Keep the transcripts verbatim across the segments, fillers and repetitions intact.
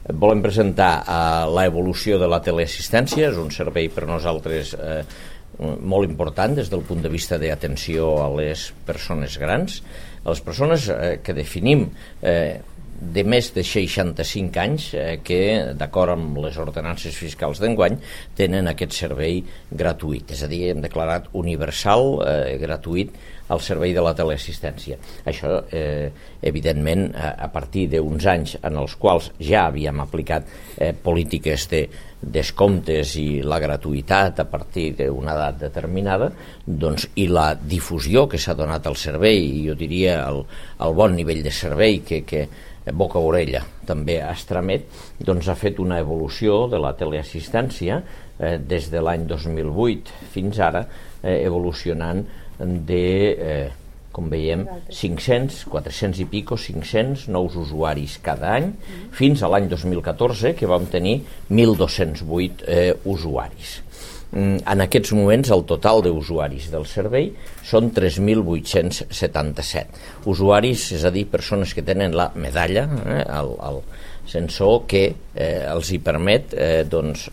volem presentar eh, l'evolució de la teleassistència. És un servei per nosaltres eh, molt important des del punt de vista d'atenció a les persones grans, a les persones eh, que definim eh, de més de seixanta-cinc anys eh, que, d'acord amb les ordenances fiscals d'enguany, tenen aquest servei gratuït. És a dir, hem declarat universal, eh, gratuït, el servei de la teleassistència. Això, eh, evidentment, a, a partir d'uns anys en els quals ja havíem aplicat eh, polítiques de descomptes i la gratuïtat a partir d'una edat determinada, doncs, i la difusió que s'ha donat al servei, i jo diria el, el bon nivell de servei que, que boca a orella també es tramet, doncs ha fet una evolució de la teleassistència eh, des de l'any dos mil vuit fins ara, eh, evolucionant de, eh, com veiem, cinc-cents, quatre-cents i pico, cinc-cents nous usuaris cada any, fins a l'any dos mil catorze, que vam tenir mil dos-cents vuit eh, usuaris. En aquests moments el total d'usuaris del servei són tres mil vuit-cents setanta-set usuaris, és a dir, persones que tenen la medalla, eh, el, el sensor que eh, els hi permet eh, doncs,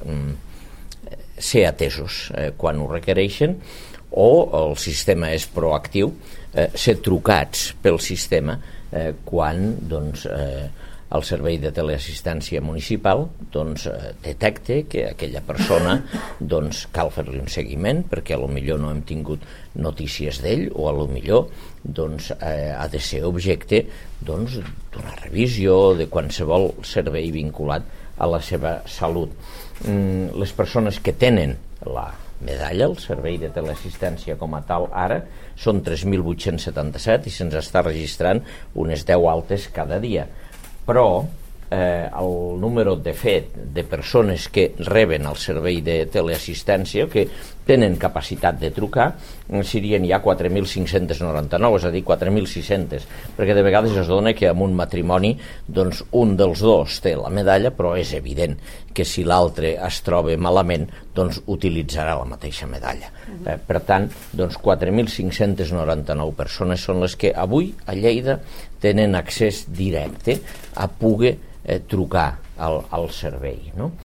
ser atesos eh, quan ho requereixen, o el sistema és proactiu, eh, ser trucats pel sistema eh, quan doncs, eh, el servei de teleassistència municipal doncs, eh, detecte que aquella persona doncs, cal fer-li un seguiment perquè a lo millor no hem tingut notícies d'ell, o a lo millor doncs, eh, ha de ser objecte doncs, d'una revisió de qualsevol servei vinculat a la seva salut. Mm, les persones que tenen la medalla, el servei de teleassistència com a tal ara, són tres mil vuit-cents setanta-set i se'ns està registrant unes deu altes cada dia. Però eh, el número de fet de persones que reben el servei de teleassistència, que tenen capacitat de trucar, serien ja quatre mil cinc-cents noranta-nou, és a dir, quatre mil sis-cents, perquè de vegades es dona que en un matrimoni doncs, un dels dos té la medalla, però és evident que si l'altre es troba malament, doncs utilitzarà la mateixa medalla. Uh-huh. Eh, per tant, doncs, quatre mil cinc-cents noranta-nou persones són les que avui a Lleida tenen accés directe a poder eh, trucar al, al servei, no?